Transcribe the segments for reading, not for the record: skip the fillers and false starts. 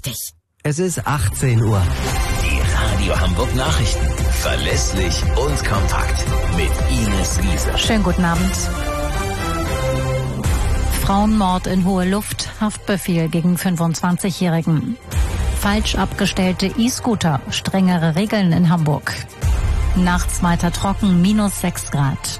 richtig. Es ist 18 Uhr. Die Radio Hamburg Nachrichten. Verlässlich und kompakt. Mit Ines Wiese. Schönen guten Abend. Frauenmord in Hohe Luft. Haftbefehl gegen 25-Jährigen. Falsch abgestellte E-Scooter. Strengere Regeln in Hamburg. Nachts weiter trocken, -6 Grad.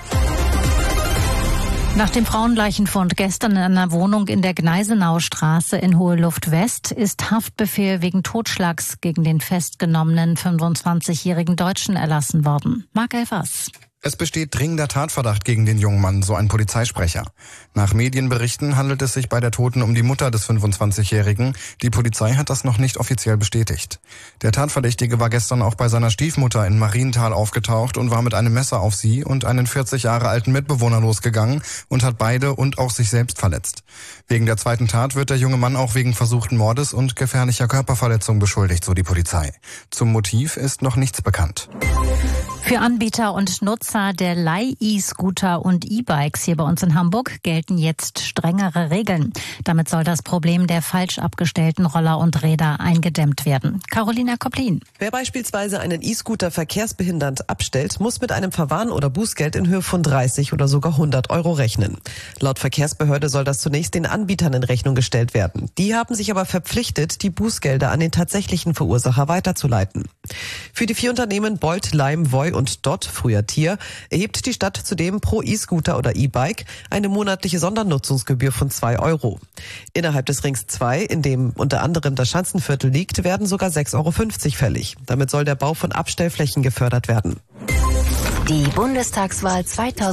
Nach dem Frauenleichenfund gestern in einer Wohnung in der Gneisenaustraße in Hohe Luft West ist Haftbefehl wegen Totschlags gegen den festgenommenen 25-jährigen Deutschen erlassen worden. Marc Elfers. Es besteht dringender Tatverdacht gegen den jungen Mann, so ein Polizeisprecher. Nach Medienberichten handelt es sich bei der Toten um die Mutter des 25-Jährigen. Die Polizei hat das noch nicht offiziell bestätigt. Der Tatverdächtige war gestern auch bei seiner Stiefmutter in Marienthal aufgetaucht und war mit einem Messer auf sie und einen 40 Jahre alten Mitbewohner losgegangen und hat beide und auch sich selbst verletzt. Wegen der zweiten Tat wird der junge Mann auch wegen versuchten Mordes und gefährlicher Körperverletzung beschuldigt, so die Polizei. Zum Motiv ist noch nichts bekannt. Für Anbieter und Nutzer der Leih-E-Scooter und E-Bikes hier bei uns in Hamburg gelten jetzt strengere Regeln. Damit soll das Problem der falsch abgestellten Roller und Räder eingedämmt werden. Carolina Koplin. Wer beispielsweise einen E-Scooter verkehrsbehindernd abstellt, muss mit einem Verwarn oder Bußgeld in Höhe von 30 oder sogar 100 Euro rechnen. Laut Verkehrsbehörde soll das zunächst den Anbietern in Rechnung gestellt werden. Die haben sich aber verpflichtet, die Bußgelder an den tatsächlichen Verursacher weiterzuleiten. Für die 4 Unternehmen Bolt, Lime, Voi und Dot, früher Tier, erhebt die Stadt zudem pro E-Scooter oder E-Bike eine monatliche Sondernutzungsgebühr von 2 Euro. Innerhalb des Rings 2, in dem unter anderem das Schanzenviertel liegt, werden sogar 6,50 Euro fällig. Damit soll der Bau von Abstellflächen gefördert werden. Die Bundestagswahl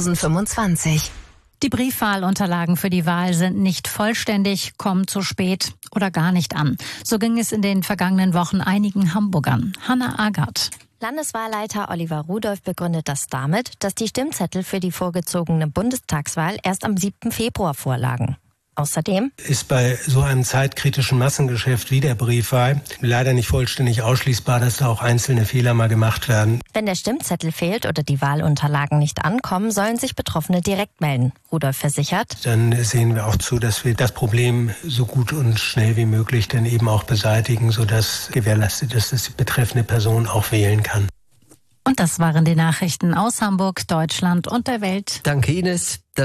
2025. Die Briefwahlunterlagen für die Wahl sind nicht vollständig, kommen zu spät oder gar nicht an. So ging es in den vergangenen Wochen einigen Hamburgern. Hanna Agert. Landeswahlleiter Oliver Rudolph begründet das damit, dass die Stimmzettel für die vorgezogene Bundestagswahl erst am 7. Februar vorlagen. Außerdem ist bei so einem zeitkritischen Massengeschäft wie der Briefwahl leider nicht vollständig ausschließbar, dass da auch einzelne Fehler mal gemacht werden. Wenn der Stimmzettel fehlt oder die Wahlunterlagen nicht ankommen, sollen sich Betroffene direkt melden. Rudolph versichert: Dann sehen wir auch zu, dass wir das Problem so gut und schnell wie möglich dann eben auch beseitigen, sodass gewährleistet ist, dass die betreffende Person auch wählen kann. Und das waren die Nachrichten aus Hamburg, Deutschland und der Welt. Danke, Ines.